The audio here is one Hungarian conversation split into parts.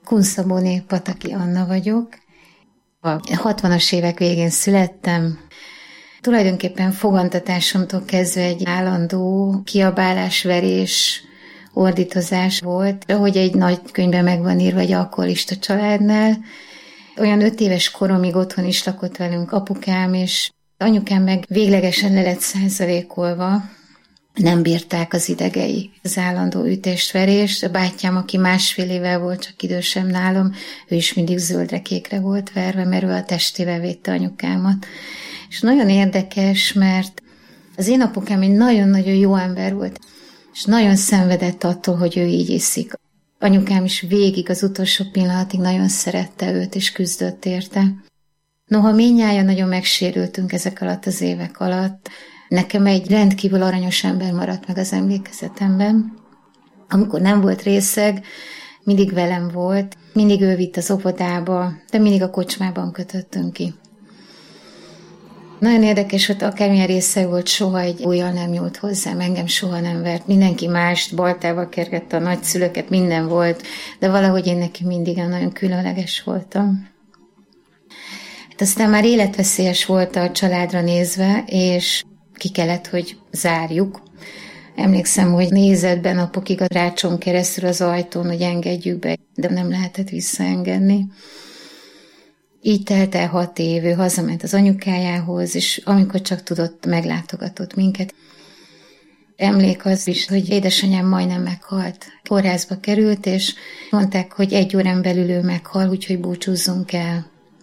Kunszabóné Pataki Anna vagyok. A 60-as évek végén születtem. Tulajdonképpen fogantatásomtól kezdve egy állandó kiabálás, verés, ordítozás volt. Ahogy egy nagy könyvben meg van írva, egy alkoholista családnál. Olyan 5 éves koromig otthon is lakott velünk apukám, és anyukám meg véglegesen le lett százalékolva. Nem bírták az idegei az állandó ütést-verést. A bátyám, aki 1,5 évvel volt csak idősebb nálam, ő is mindig zöldre-kékre volt verve, mert ő a testével védte anyukámat. És nagyon érdekes, mert az én apukám egy nagyon-nagyon jó ember volt, és nagyon szenvedett attól, hogy ő így iszik. Anyukám is végig az utolsó pillanatig nagyon szerette őt, és küzdött érte. Noha mindnyájan nagyon megsérültünk ezek alatt az évek alatt, nekem egy rendkívül aranyos ember maradt meg az emlékezetemben. Amikor nem volt részeg, mindig velem volt, mindig ő vitt az óvodába, de mindig a kocsmában kötöttünk ki. Nagyon érdekes, hogy akármilyen részeg volt, soha egy ujjal nem nyúlt hozzám, engem soha nem vert. Mindenki mást, baltával kergette a nagyszülőket, minden volt, de valahogy én neki mindig nagyon különleges voltam. Hát aztán már életveszélyes volt a családra nézve, és ki kellett, hogy zárjuk. Emlékszem, hogy nézetben napokig a rácson keresztül az ajtón, hogy engedjük be, de nem lehetett visszaengedni. Így telt el 6 év, ő hazament az anyukájához, és amikor csak tudott, meglátogatott minket. Emlék az is, hogy édesanyám majdnem meghalt. Kórházba került, és mondták, hogy 1 órán belül ő meghal, úgyhogy búcsúzzunk el.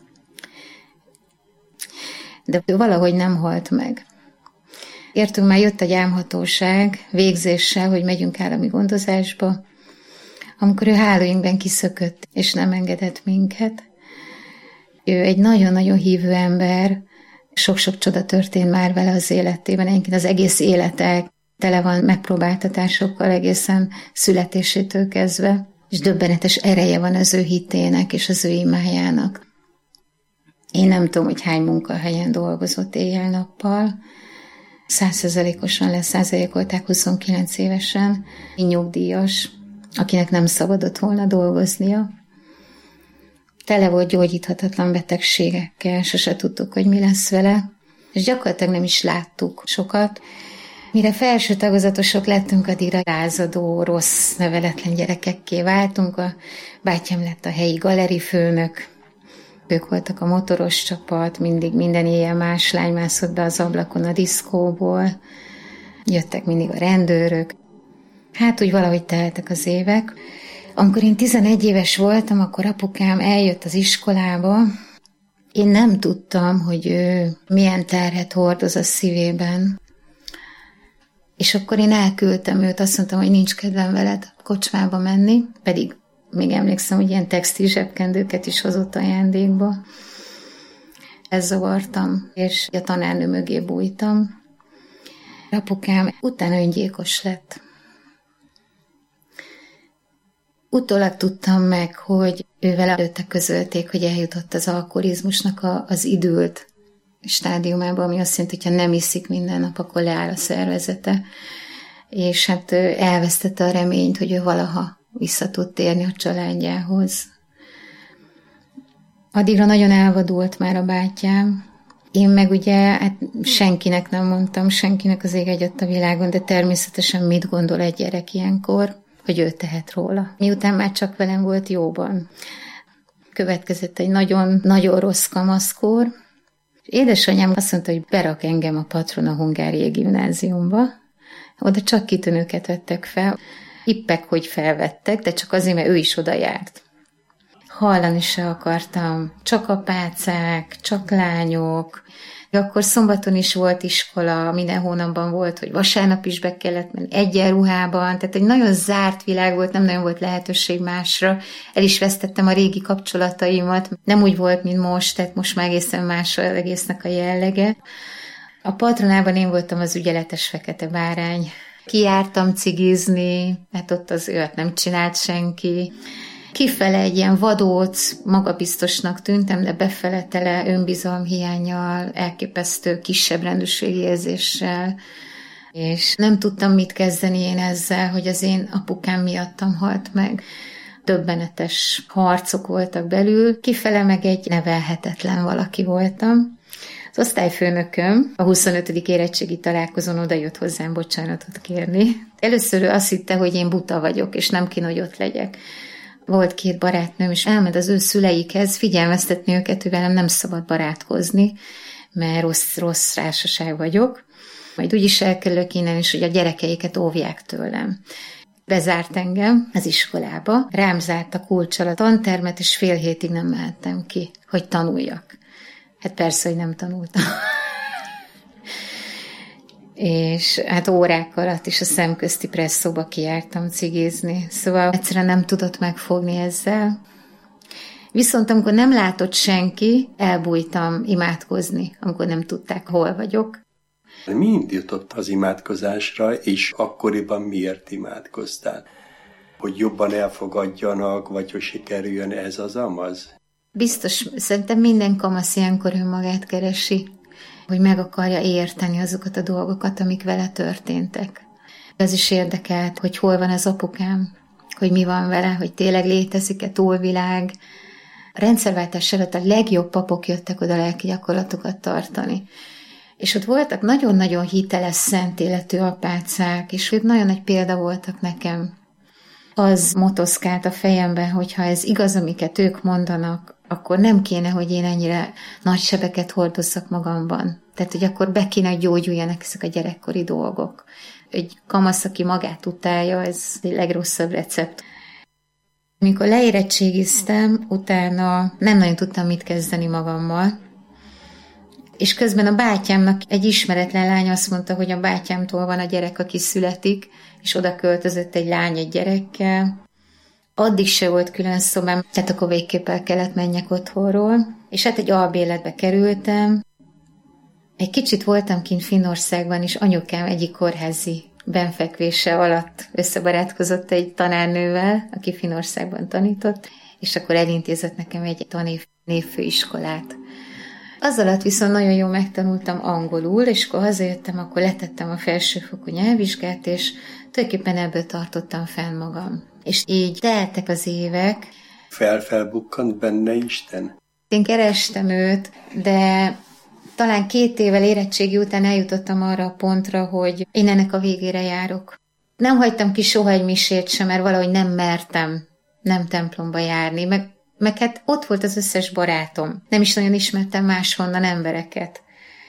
De valahogy nem halt meg. Értünk, már jött a gyámhatóság végzéssel, hogy megyünk állami gondozásba, amikor ő hálóinkben kiszökött, és nem engedett minket. Ő egy nagyon-nagyon hívő ember, sok-sok csoda történt már vele az életében, egyébként az egész élete tele van megpróbáltatásokkal egészen születésétől kezdve, és döbbenetes ereje van az ő hitének és az ő imájának. Én nem tudom, hogy hány munkahelyen dolgozott éjjel-nappal, 100%-osan leszázalékolták 29 évesen, nyugdíjas, akinek nem szabadott volna dolgoznia. Tele volt gyógyíthatatlan betegségekkel, sose tudtuk, hogy mi lesz vele, és gyakorlatilag nem is láttuk sokat. Mire felső tagozatosok lettünk, addigra lázadó, rossz, neveletlen gyerekekké váltunk. A bátyám lett a helyi galerifőnök, ők voltak a motoros csapat, mindig minden éjjel más lány mászott be az ablakon a diszkóból, jöttek mindig a rendőrök. Hát úgy valahogy teltek az évek. Amikor én 11 éves voltam, akkor apukám eljött az iskolába. Én nem tudtam, hogy ő milyen terhet hordoz a szívében. És akkor én elküldtem őt, azt mondtam, hogy nincs kedvem veled kocsmába menni, pedig még emlékszem, hogy ilyen textil zsebkendőket is hozott ajándékba. Ezt zavartam, és a tanárnő mögé bújtam. Apukám utána öngyilkos lett. Utólag tudtam meg, hogy ővel előtte közölték, hogy eljutott az alkoholizmusnak az idült stádiumába, ami azt jelenti, hogyha nem iszik minden nap, akkor leáll a szervezete. És hát elvesztette a reményt, hogy ő valaha vissza tud térni a családjához. Addigra nagyon elvadult már a bátyám. Én meg ugye hát senkinek nem mondtam, senkinek az ég egyatt a világon, de természetesen mit gondol egy gyerek ilyenkor, hogy ő tehet róla. Miután már csak velem volt jóban. Következett egy nagyon rossz kamaszkor. Édesanyám azt mondta, hogy berak engem a Patrona Hungáriai Gimnáziumba. Oda csak kitűnőket vettek fel. Hippek, hogy felvettek, de csak azért, mert ő is oda járt. Hallani se akartam. Csak apácák, csak lányok. Akkor szombaton is volt iskola, minden hónapban volt, hogy vasárnap is be kellett menni egyenruhában, tehát egy nagyon zárt világ volt, nem nagyon volt lehetőség másra. El is vesztettem a régi kapcsolataimat. Nem úgy volt, mint most, tehát most már egészen más az egésznek a jellege. A Patronában én voltam az ügyeletes fekete bárány. Kijártam cigizni, mert ott az olyat nem csinált senki. Kifele egy ilyen vadóc, magabiztosnak tűntem, de befele tele önbizalomhiánnyal, elképesztő kisebb rendőrségi érzéssel, és nem tudtam mit kezdeni én ezzel, hogy az én apukám miattam halt meg. döbbenetes harcok voltak belül, kifele meg egy nevelhetetlen valaki voltam. Az osztályfőnököm a 25. érettségi találkozón odajött hozzám bocsánatot kérni. Először ő azt hitte, hogy én buta vagyok, és nem kéne, hogy ott legyek. Volt 2 barátnőm, és elment az ő szüleikhez figyelmeztetni őket, hogy velem nem szabad barátkozni, mert rossz társaság vagyok. Majd úgyis elkerülök innen, és hogy a gyerekeiket óvják tőlem. Bezárt engem az iskolába, rám zárt a kulccsal a tantermet, és fél hétig nem mehettem ki, hogy tanuljak. Hát persze, hogy nem tanultam. És hát órák alatt is a szemközti presszóba kijártam cigizni. Szóval egyszerűen nem tudott megfogni ezzel. Viszont amikor nem látott senki, elbújtam imádkozni, amikor nem tudták, hol vagyok. Mi indított az imádkozásra, és akkoriban miért imádkoztál? Hogy jobban elfogadjanak, vagy hogy sikerüljön ez az amaz? Biztos, szerintem minden kamasz ilyenkor önmagát keresi, hogy meg akarja érteni azokat a dolgokat, amik vele történtek. Ez is érdekelt, hogy hol van az apukám, hogy mi van vele, hogy tényleg létezik-e túlvilág. A rendszerváltás előtt a legjobb papok jöttek oda lelki gyakorlatokat tartani. És ott voltak nagyon-nagyon hiteles, szent életű apácák, és ők nagyon nagy példa voltak nekem. Az motoszkált a fejemben, hogyha ez igaz, amiket ők mondanak, akkor nem kéne, hogy én ennyire nagy sebeket hordozzak magamban. Tehát, hogy akkor be kéne, hogy gyógyuljanak ezek a gyerekkori dolgok. Egy kamasz, aki magát utálja, ez egy legrosszabb recept. Mikor leérettségiztem, utána nem nagyon tudtam mit kezdeni magammal, és közben a bátyámnak egy ismeretlen lány azt mondta, hogy a bátyámtól van a gyerek, aki születik, és oda költözött egy lány egy gyerekkel. Addig se volt külön szobám, tehát akkor végképp el kellett menjek otthonról, és hát egy albéletbe kerültem. Egy kicsit voltam kint Finnországban, és anyukám egyik kórházi benfekvése alatt összebarátkozott egy tanárnővel, aki Finnországban tanított, és akkor elintézett nekem egy névfőiskolát. Az alatt viszont nagyon jól megtanultam angolul, és akkor hazajöttem, akkor letettem a felsőfokú nyelvvizsgát, és tulajdonképpen ebből tartottam fenn magam. És így teltek az évek. Felbukkant benne Isten? Én kerestem őt, de talán 2 évvel érettségi után eljutottam arra a pontra, hogy én ennek a végére járok. Nem hagytam ki soha egy misét sem, mert valahogy nem mertem nem templomba járni, meg hát ott volt az összes barátom. Nem is nagyon ismertem máshonnan embereket.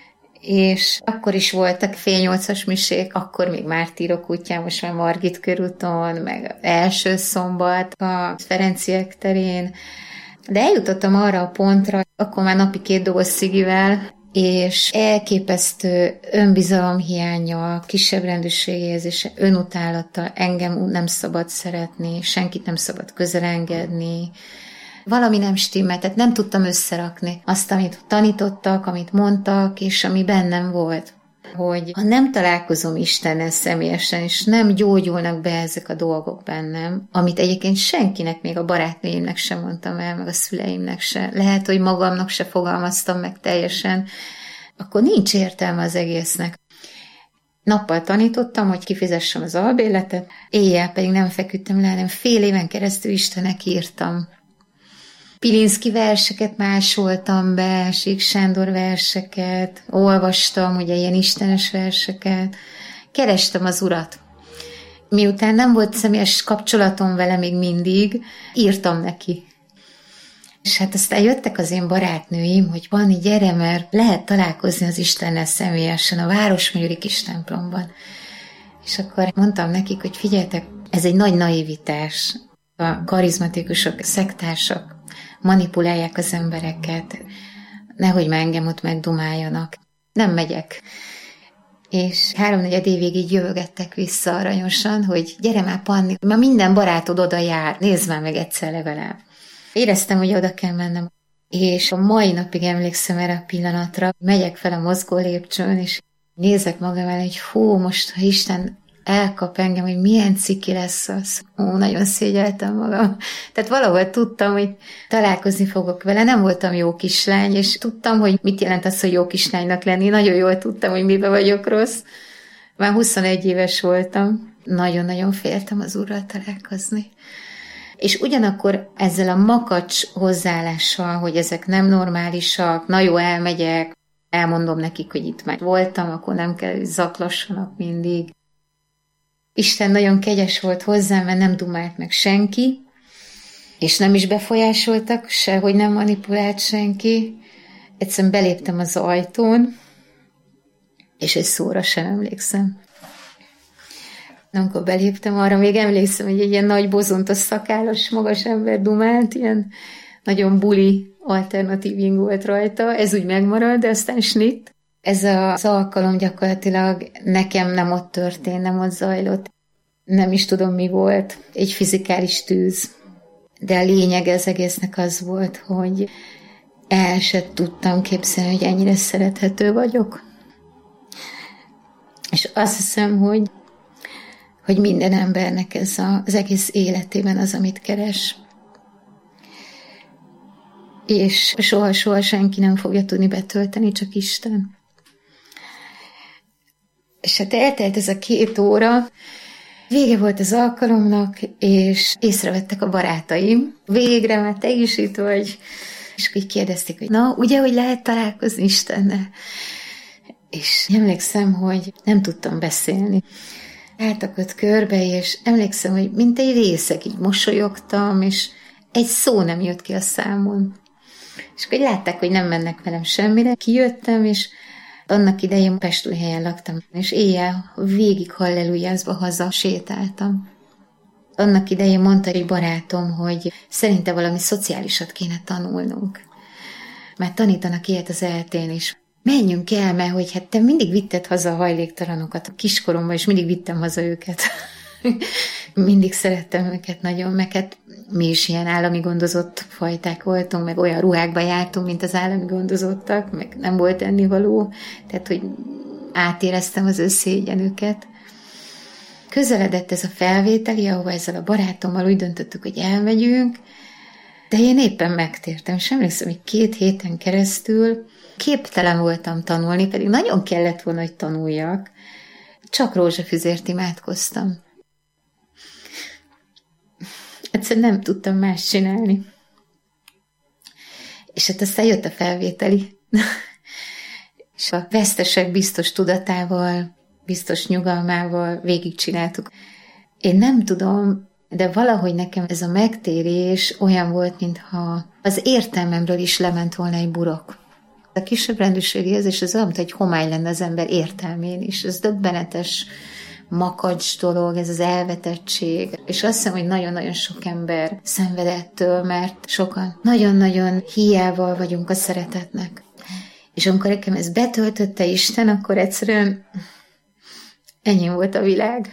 És akkor is voltak fél 8-as misék, akkor még Mártírok útján, most már Margit körúton, meg első szombat a Ferenciek terén. De eljutottam arra a pontra, akkor már napi 2 doboz cigivel, és elképesztő önbizalomhiánnyal, kisebbrendűségérzése, önutálattal, engem nem szabad szeretni, senkit nem szabad közel engedni. Valami nem stimmelt, tehát nem tudtam összerakni azt, amit tanítottak, amit mondtak, és ami bennem volt. Hogy ha nem találkozom Istennel személyesen, és nem gyógyulnak be ezek a dolgok bennem, amit egyébként senkinek, még a barátnőimnek sem mondtam el, meg a szüleimnek se, lehet, hogy magamnak se fogalmaztam meg teljesen, akkor nincs értelme az egésznek. Nappal tanítottam, hogy kifizessem az albérletet, éjjel pedig nem feküdtem le, hanem fél éven keresztül Istennek írtam. Pilinszky verseket másoltam be, Sík Sándor verseket, olvastam, ugye ilyen istenes verseket, kerestem az Urat. Miután nem volt személyes kapcsolatom vele még mindig, írtam neki. És hát aztán jöttek az én barátnőim, hogy Panni, gyere, mert lehet találkozni az Istennel személyesen a Városmajori kis templomban. És akkor mondtam nekik, hogy figyeljetek, ez egy nagy naivitás. A karizmatikusok, szektársak manipulálják az embereket, nehogy már engem ott megdumáljanak. Nem megyek. És 3-4 évig így jövögettek vissza aranyosan, hogy gyere már, Panni, már minden barátod oda jár, nézd már meg egyszer legalább. Éreztem, hogy oda kell mennem. És a mai napig emlékszem erre a pillanatra, megyek fel a mozgó lépcsőn, és nézek magam el, hogy hú, most ha Isten elkap engem, hogy milyen ciki lesz az. Nagyon szégyeltem magam. Tehát valahol tudtam, hogy találkozni fogok vele. Nem voltam jó kislány, és tudtam, hogy mit jelent az, hogy jó kislánynak lenni. Nagyon jól tudtam, hogy mibe vagyok rossz. Már 21 éves voltam. Nagyon-nagyon féltem az Úrral találkozni. És ugyanakkor ezzel a makacs hozzáállással, hogy ezek nem normálisak, na jó, elmegyek, elmondom nekik, hogy itt már voltam, akkor nem kell, hogy zaklassanak mindig. Isten nagyon kegyes volt hozzám, mert nem dumált meg senki, és nem is befolyásoltak, sehogy nem manipulált senki. Egyszerűen beléptem az ajtón, és egy szóra sem emlékszem. Amikor beléptem, arra még emlékszem, hogy egy ilyen nagy bozontos szakállas magas ember dumált, ilyen nagyon buli alternatíving volt rajta, ez úgy megmarad, de aztán snitt. Ez az alkalom gyakorlatilag nekem nem ott történt, nem ott zajlott. Nem is tudom, mi volt. Egy fizikális tűz. De a lényeg az egésznek az volt, hogy el se tudtam képzelni, hogy ennyire szerethető vagyok. És azt hiszem, hogy minden embernek ez az egész életében az, amit keres. És soha senki nem fogja tudni betölteni, csak Isten. És hát eltelt ez a 2 óra, vége volt az alkalomnak, és észrevettek a barátaim. Végre, mert te is itt vagy. És így kérdezték, hogy na, ugye, hogy lehet találkozni Istennel? És emlékszem, hogy nem tudtam beszélni. Álltak ott körbe, és emlékszem, hogy mint egy részeg, így mosolyogtam, és egy szó nem jött ki a számon. És akkor látták, hogy nem mennek velem semmire. Kijöttem, és annak idején Pestújhelyen laktam, és éjjel végig hallelujázva haza sétáltam. Annak idején mondta egy barátom, hogy szerinte valami szociálisat kéne tanulnunk. Mert tanítanak ilyet az ELTE-n is. Menjünk el, mert hogy hát te mindig vitted haza a hajléktalanokat a kiskoromban, és mindig vittem haza őket. Mindig szerettem őket nagyon, meg hát mi is ilyen állami gondozott fajták voltunk, meg olyan ruhákba jártunk, mint az állami gondozottak, meg nem volt ennivaló, tehát hogy átéreztem az ő szégyenüket. Közeledett ez a felvételi, ahova ezzel a barátommal úgy döntöttük, hogy elmegyünk, de én éppen megtértem, és emlékszem, hogy 2 héten keresztül képtelen voltam tanulni, pedig nagyon kellett volna, hogy tanuljak. Csak rózsafüzért imádkoztam. Egyszerűen nem tudtam más csinálni. És hát aztán jött a felvételi. És a vesztesek biztos tudatával, biztos nyugalmával végigcsináltuk. Én nem tudom, de valahogy nekem ez a megtérés olyan volt, mintha az értelmemről is lement volna egy burok. A kisebb rendőrségi érzés az olyan, mint egy homály lenne az ember értelmén is. Ez döbbenetes makacs dolog, ez az elvetettség. És azt hiszem, hogy nagyon-nagyon sok ember szenvedettől, mert sokan nagyon-nagyon hiával vagyunk a szeretetnek. És amikor nekem ez betöltötte Isten, akkor egyszerűen ennyi volt a világ.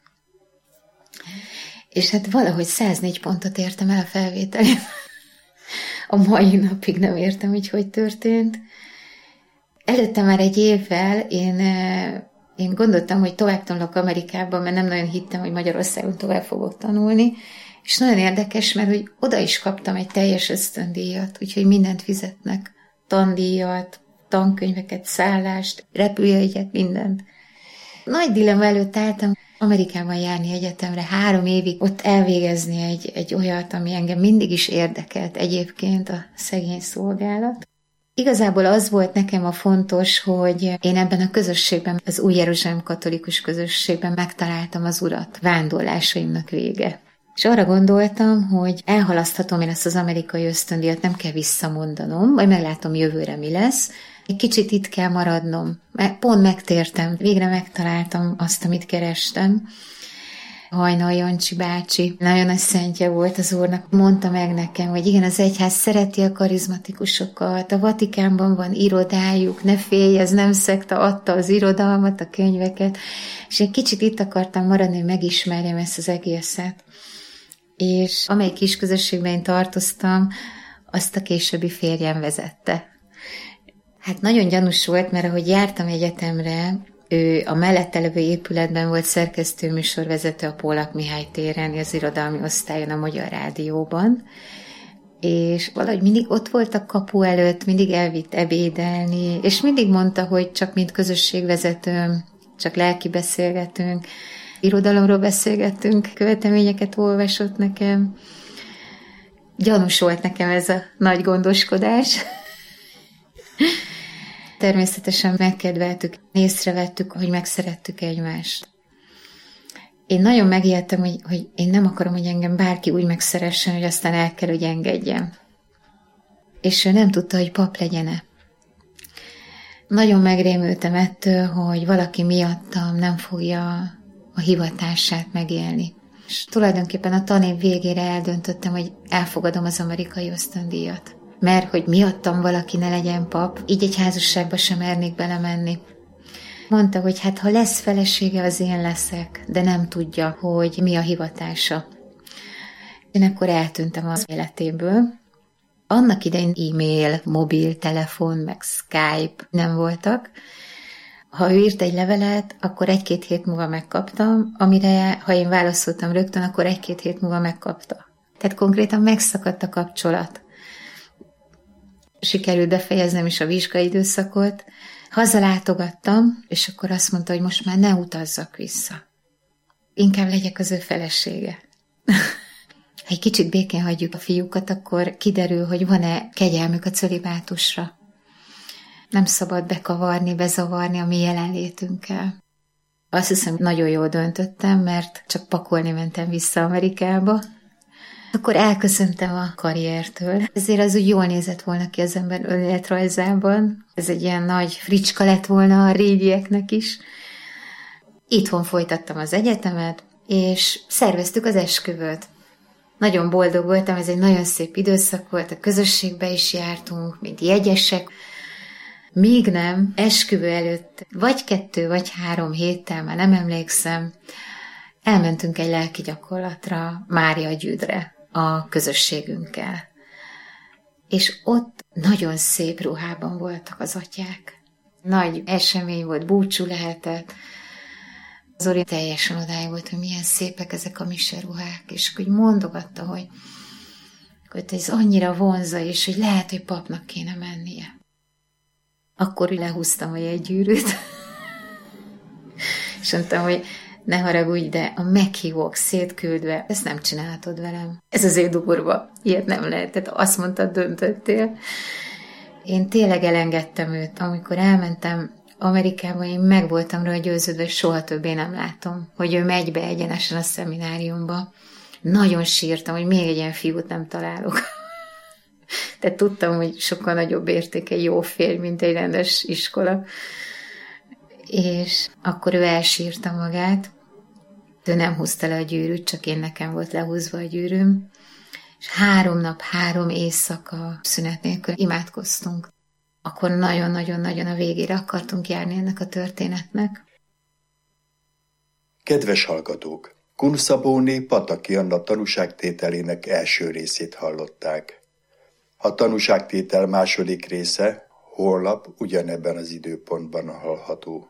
És hát valahogy 104 pontot értem el a felvételén. A mai napig nem értem, hogy történt. Előtte már egy évvel én gondoltam, hogy tovább tanulok Amerikában, mert nem nagyon hittem, hogy Magyarországon tovább fogok tanulni. És nagyon érdekes, mert hogy oda is kaptam egy teljes ösztöndíjat, úgyhogy mindent fizetnek. Tandíjat, tankönyveket, szállást, repülőjegyet, mindent. Nagy dilemma előtt álltam Amerikában járni egyetemre, 3 évig ott elvégezni egy olyat, ami engem mindig is érdekelt egyébként, a szegény szolgálat. Igazából az volt nekem a fontos, hogy én ebben a közösségben, az Új Jeruzsálem katolikus közösségben megtaláltam az Urat, vándorlásaimnak vége. És arra gondoltam, hogy elhalaszthatom én ezt az amerikai ösztöndíjat, nem kell visszamondanom, majd meglátom jövőre mi lesz. Egy kicsit itt kell maradnom, mert pont megtértem, végre megtaláltam azt, amit kerestem. Hajnal Jancsi bácsi, nagyon nagy szentje volt az Úrnak, mondta meg nekem, hogy igen, az egyház szereti a karizmatikusokat, a Vatikánban van irodájuk, ne félj, ez nem szekta, adta az irodalmat, a könyveket, és egy kicsit itt akartam maradni, hogy megismerjem ezt az egészet. És amelyik kis közösségben én tartoztam, azt a későbbi férjem vezette. Hát nagyon gyanús volt, mert ahogy jártam egyetemre, ő a mellette levő épületben volt szerkesztőműsorvezető a Pólak Mihály téren, az irodalmi osztályon a Magyar Rádióban, és valahogy mindig ott volt a kapu előtt, mindig elvitt ebédelni, és mindig mondta, hogy csak mint közösségvezetőm, csak lelki beszélgetünk, irodalomról beszélgettünk, követelményeket olvasott nekem, Gyanús volt nekem ez a nagy gondoskodás. Természetesen megkedveltük, észrevettük, hogy megszerettük egymást. Én nagyon megijedtem, hogy én nem akarom, hogy engem bárki úgy megszeressen, hogy aztán el kell, hogy engedjem. És ő nem tudta, hogy pap legyen-e. Nagyon megrémültem ettől, hogy valaki miattam nem fogja a hivatását megélni. És tulajdonképpen a tanév végére eldöntöttem, hogy elfogadom az amerikai ösztöndíjat. Mert hogy miattam valaki ne legyen pap, így egy házasságba sem mernék belemenni. Mondta, hogy hát ha lesz felesége, az én leszek, de nem tudja, hogy mi a hivatása. Én akkor eltűntem az életéből. Annak idején e-mail, mobiltelefon, meg Skype nem voltak. Ha ő írt egy levelet, akkor 1-2 hét múlva megkaptam, amire, ha én válaszoltam rögtön, akkor 1-2 hét múlva megkapta. Tehát konkrétan megszakadt a kapcsolat. Sikerült befejeznem is a vizsgaidőszakot. Hazalátogattam, és akkor azt mondta, hogy most már ne utazzak vissza. Inkább legyek az ő felesége. Ha egy kicsit békén hagyjuk a fiúkat, akkor kiderül, hogy van-e kegyelmük a cölibátusra. Nem szabad bekavarni, bezavarni a mi jelenlétünkkel. Azt hiszem, nagyon jól döntöttem, mert csak pakolni mentem vissza Amerikába. Akkor elköszöntem a karriertől. Ezért az úgy jól nézett volna ki az ember önéletrajzában. Ez egy ilyen nagy fricska lett volna a régieknek is. Itthon folytattam az egyetemet, és szerveztük az esküvőt. Nagyon boldog voltam, ez egy nagyon szép időszak volt, a közösségbe is jártunk, mint jegyesek. Míg nem, esküvő előtt vagy 2 vagy 3 héttel, már nem emlékszem, elmentünk egy lelki gyakorlatra Máriagyűdre a közösségünkkel. És ott nagyon szép ruhában voltak az atyák. Nagy esemény volt, búcsú lehetett. Zoli teljesen odáig volt, hogy milyen szépek ezek a miseruhák, és hogy mondogatta, hogy ez annyira vonza, és hogy lehet, hogy papnak kéne mennie. Akkor lehúztam a jegygyűrűt, és mondtam, hogy ne haragudj, de a meghívók szétküldve, ezt nem csinálhatod velem. Ez azért durva, ilyet nem lehet, tehát azt mondtad, döntöttél. Én tényleg elengedtem őt, amikor elmentem Amerikába, én meg voltam róla győződve, hogy soha többé nem látom, hogy ő megy be egyenesen a szemináriumba. Nagyon sírtam, hogy még egy ilyen fiút nem találok. Tehát tudtam, hogy sokkal nagyobb érték egy jó férj, mint egy rendes iskola. És akkor ő elsírta magát. Ő nem húzta le a gyűrűt, csak én nekem volt lehúzva a gyűrűm. És 3 nap, 3 éjszaka szünet nélkül imádkoztunk. Akkor nagyon-nagyon-nagyon a végére akartunk járni ennek a történetnek. Kedves hallgatók! Kun Szabóné Pataki Anna tanúságtételének első részét hallották. A tanúságtétel második része holnap ugyanebben az időpontban hallható.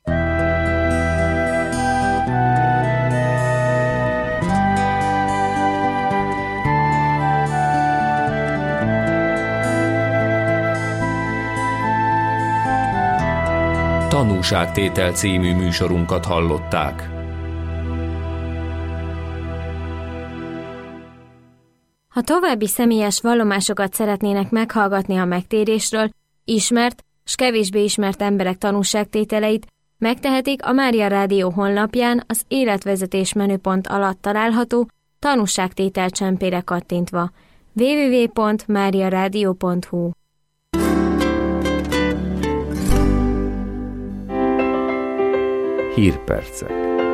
Tanúságtétel című műsorunkat hallották. Ha további személyes vallomásokat szeretnének meghallgatni a megtérésről, ismert s kevésbé ismert emberek tanúságtételeit, megtehetik a Mária Rádió honlapján az életvezetés menüpont alatt található tanúságtétel csempére kattintva www.mariaradio.hu. Hírpercek.